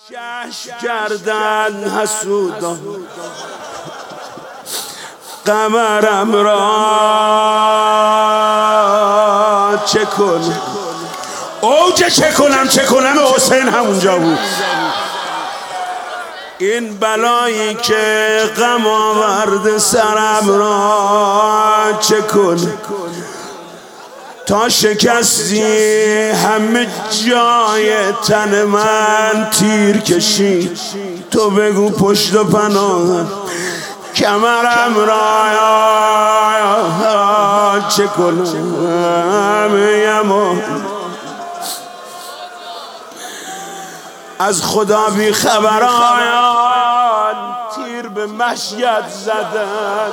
شش کردن حسودان قمرم را چه کنم اوج چه کنم حسین همونجا بود. این بلایی که غم آورد سرم را چه کنم تا شکستی همه جای تن من تیر کشید. تو بگو پشت و پناه کمرم را چه کنم از خدا بی خبران تیر به مشید زدن.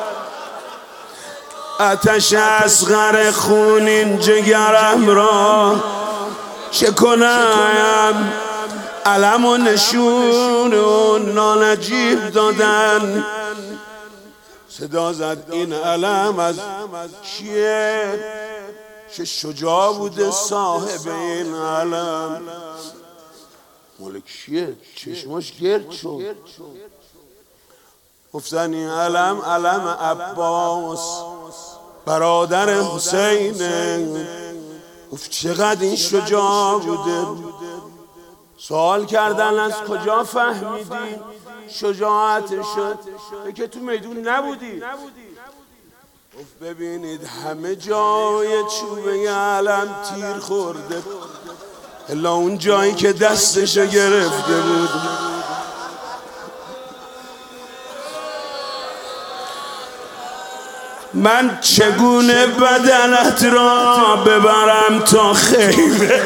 آتش اصغر خونین جگرم را چه کنم علم و نشون و نانجیب دادن. صدا زد این علم از کیه؟ چه شجاع بوده صاحب این علم. مال کیه؟ چشماش گرد شد. گفتن این علم عباس برادر حسینه. گفت چقدر این شجاع بوده. سوال کردن از کجا فهمیدی شجاعتشو؟ که تو میدون نبودی. گفت ببینید همه جای چوبه علم تیر خورده الا اون جایی که دستشو گرفته بود. من چگونه بدنت را ببرم تا خیمه؟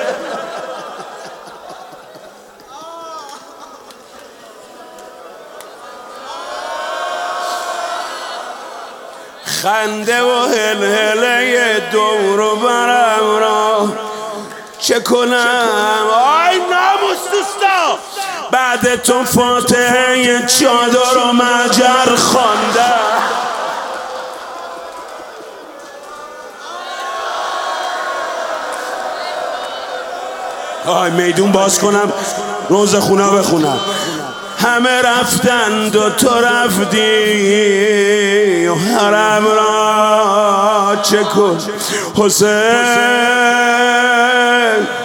خنده و هلهله دور و برم را چه کنم؟ آی ناموس دوستا بعد تو فاتحه چادر و مجر خوانده. آی میدون باز کنم روز خونه بخونم. همه رفتند و تو رفتی و حرم را چه کن حسین؟